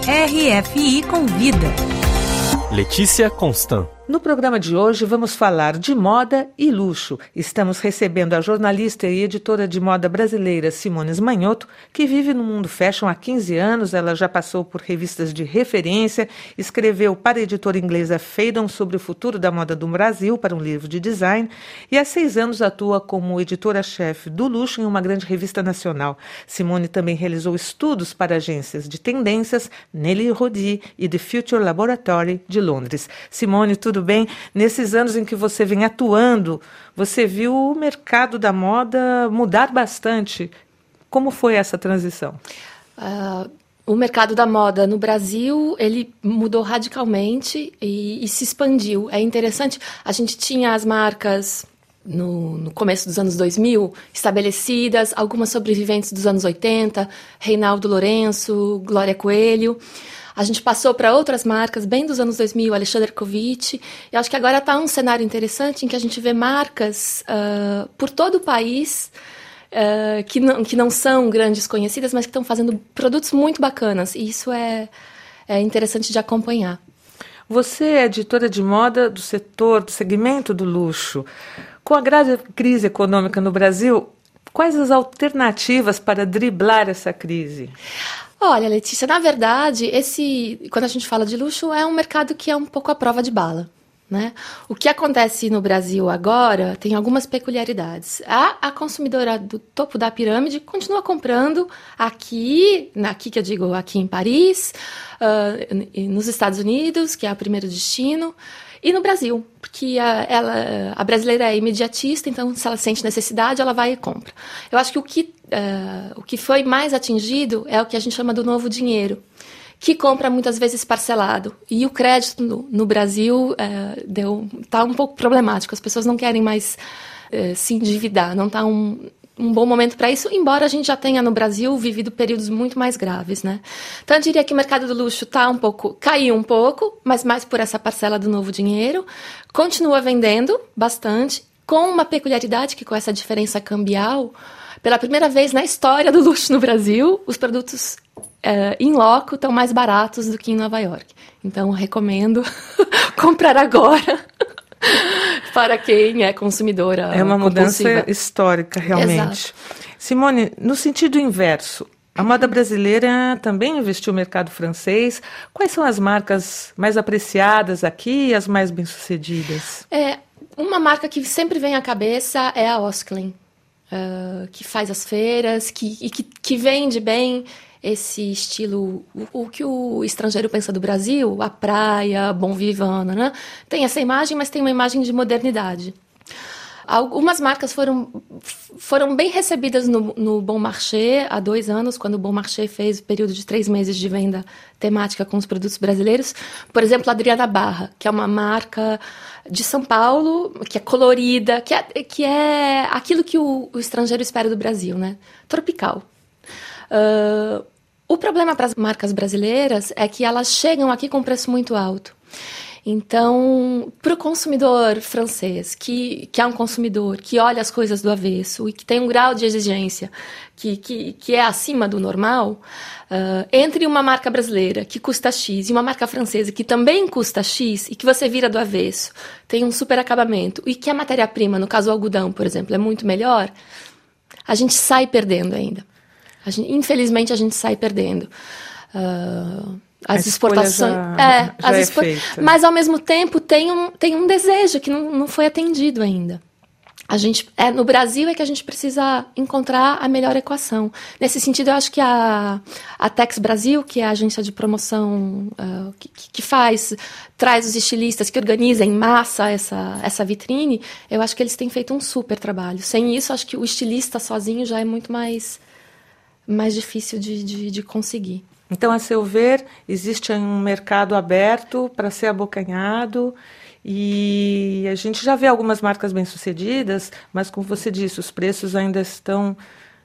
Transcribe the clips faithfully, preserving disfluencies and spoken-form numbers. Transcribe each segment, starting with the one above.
R F I Convida. Letícia Constant. No programa de hoje vamos falar de moda e luxo. Estamos recebendo a jornalista e editora de moda brasileira Simone Smanioto, que vive no mundo fashion há quinze anos. Ela já passou por revistas de referência, escreveu para a editora inglesa Phaidon sobre o futuro da moda do Brasil para um livro de design e há seis anos atua como editora-chefe do luxo em uma grande revista nacional. Simone também realizou estudos para agências de tendências Nelly Rodi e The Future Laboratory de Londres. Simone, tudo Tudo bem? Nesses anos em que você vem atuando, você viu o mercado da moda mudar bastante. Como foi essa transição? Uh, o mercado da moda no Brasil, ele mudou radicalmente e, e se expandiu. É interessante, a gente tinha as marcas no, no começo dos anos dois mil estabelecidas, algumas sobreviventes dos anos oitenta, Reinaldo Lourenço, Glória Coelho. A gente passou para outras marcas, bem dos anos dois mil, Alexandre Kovic. E acho que agora está um cenário interessante em que a gente vê marcas uh, por todo o país uh, que, não, que não são grandes conhecidas, mas que estão fazendo produtos muito bacanas. E isso é, é interessante de acompanhar. Você é editora de moda do setor, do segmento do luxo. Com a grave crise econômica no Brasil, quais as alternativas para driblar essa crise? Olha, Letícia, na verdade, esse, quando a gente fala de luxo, é um mercado que é um pouco à prova de bala, né? O que acontece no Brasil agora tem algumas peculiaridades. A, a consumidora do topo da pirâmide continua comprando aqui, aqui que eu digo aqui em Paris, uh, nos Estados Unidos, que é o primeiro destino, e no Brasil, porque a, ela, a brasileira é imediatista, então se ela sente necessidade, ela vai e compra. Eu acho que o que, uh, o que foi mais atingido é o que a gente chama do novo dinheiro, que compra muitas vezes parcelado. E o crédito no, no Brasil uh, deu, tá um pouco problemático, as pessoas não querem mais uh, se endividar, não está um... um bom momento para isso, embora a gente já tenha no Brasil vivido períodos muito mais graves, né? Então eu diria que o mercado do luxo tá um pouco, caiu um pouco, mas mais por essa parcela do novo dinheiro, continua vendendo bastante, com uma peculiaridade que com essa diferença cambial, pela primeira vez na história do luxo no Brasil, os produtos é, in loco estão mais baratos do que em Nova York. Então recomendo comprar agora. Para quem é consumidora É uma mudança compulsiva. histórica, realmente. Exato. Simone, no sentido inverso, a moda brasileira também investiu no mercado francês. Quais são as marcas mais apreciadas aqui e as mais bem-sucedidas? É, uma marca que sempre vem à cabeça é a Osklen, uh, que faz as feiras, que, e que, que vende bem esse estilo, o, o que o estrangeiro pensa do Brasil, a praia, bom vivant, né? Tem essa imagem, mas tem uma imagem de modernidade. Algumas marcas foram, foram bem recebidas no, no Bon Marché há dois anos, quando o Bon Marché fez o período de três meses de venda temática com os produtos brasileiros. Por exemplo, a Adriana Barra, que é uma marca de São Paulo, que é colorida, que é, que é aquilo que o, o estrangeiro espera do Brasil, né? Tropical. Uh, O problema para as marcas brasileiras é que elas chegam aqui com preço muito alto. Então, para o consumidor francês, que, que é um consumidor que olha as coisas do avesso e que tem um grau de exigência que, que, que é acima do normal, uh, entre uma marca brasileira que custa X e uma marca francesa que também custa X e que você vira do avesso, tem um super acabamento e que a matéria-prima, no caso o algodão, por exemplo, é muito melhor, a gente sai perdendo ainda. A gente, infelizmente, a gente sai perdendo. Uh, as a exportações. Já, é, já as é expor... feita. Mas, ao mesmo tempo, tem um, tem um desejo que não, não foi atendido ainda. A gente, é, no Brasil é que a gente precisa encontrar a melhor equação. Nesse sentido, eu acho que a, a Tex Brasil, que é a agência de promoção uh, que, que faz, traz os estilistas, que organiza em massa essa, essa vitrine, eu acho que eles têm feito um super trabalho. Sem isso, acho que o estilista sozinho já é muito mais... mais difícil de, de, de conseguir. Então, a seu ver, existe um mercado aberto para ser abocanhado e a gente já vê algumas marcas bem-sucedidas, mas, como você disse, os preços ainda estão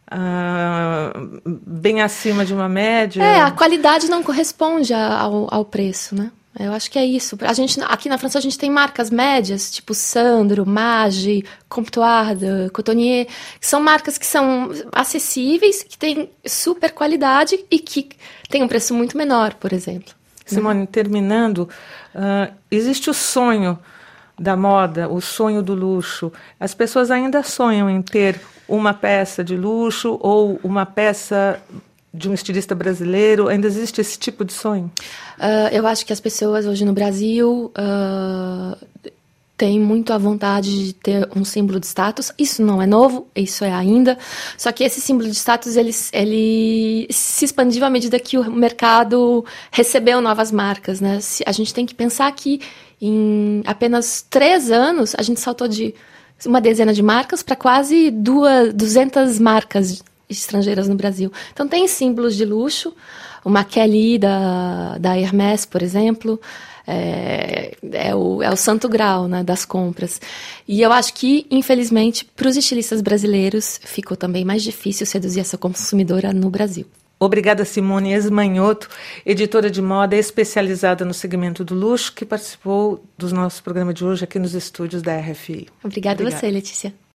ah, bem acima de uma média. É, a qualidade não corresponde ao, ao preço, né? Eu acho que é isso. A gente, aqui na França a gente tem marcas médias, tipo Sandro, Maggi, Comptoir, Cotonnier, que são marcas que são acessíveis, que têm super qualidade e que têm um preço muito menor, por exemplo. Simone, terminando, uh, existe o sonho da moda, o sonho do luxo. As pessoas ainda sonham em ter uma peça de luxo ou uma peça de um estilista brasileiro? Ainda existe esse tipo de sonho? Uh, eu acho que as pessoas hoje no Brasil uh, têm muito a vontade de ter um símbolo de status. Isso não é novo, isso é ainda. Só que esse símbolo de status ele, ele se expandiu à medida que o mercado recebeu novas marcas, né? A gente tem que pensar que em apenas três anos a gente saltou de uma dezena de marcas para quase duas, duzentas marcas estrangeiras no Brasil. Então tem símbolos de luxo, uma Kelly da, da Hermès, por exemplo, é, é, o, é o santo grau, né, das compras. E eu acho que, infelizmente, para os estilistas brasileiros ficou também mais difícil seduzir essa consumidora no Brasil. Obrigada, Simone Esmanhoto, editora de moda especializada no segmento do luxo, que participou do nosso programa de hoje aqui nos estúdios da R F I. Obrigada a você, Letícia.